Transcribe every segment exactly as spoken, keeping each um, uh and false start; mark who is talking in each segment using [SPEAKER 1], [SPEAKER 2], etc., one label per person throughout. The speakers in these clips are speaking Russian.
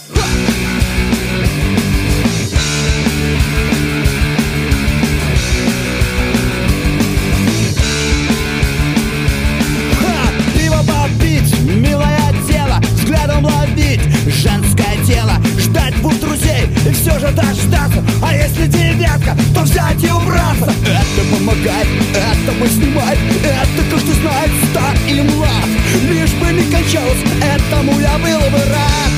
[SPEAKER 1] Пиво попить, милое дело, взглядом ловить женское тело, ждать двух друзей и все же дождаться. А если девятка, то взять и убраться. Это помогает, это поснимает, это каждый знает, стар или млад. Лишь бы не кончалось, этому я был бы рад.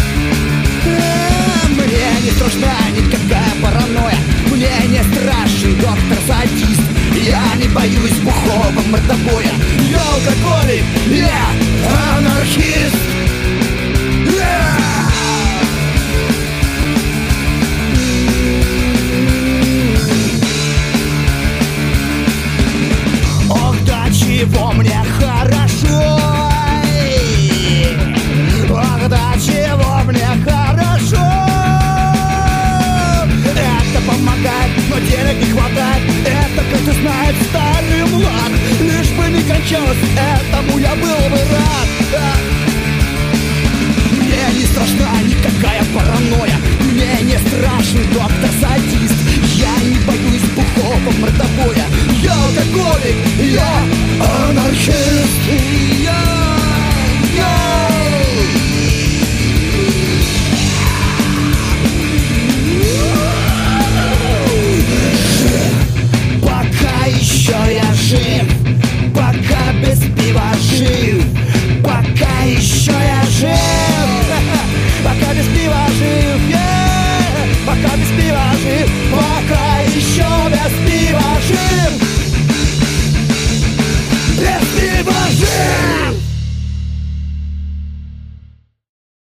[SPEAKER 1] А, Мне не страшна никакая паранойя, мне не страшен доктор-садист. Я не боюсь бухого мордобоя, я алкоголик, я анархист. Ох, да чего мне хорошо, ох, да чего мне хорошо. Это помогает, но денег не хватает, это, как ты знаешь, старый млад. Лишь бы не кончалось, этому я был бы рад.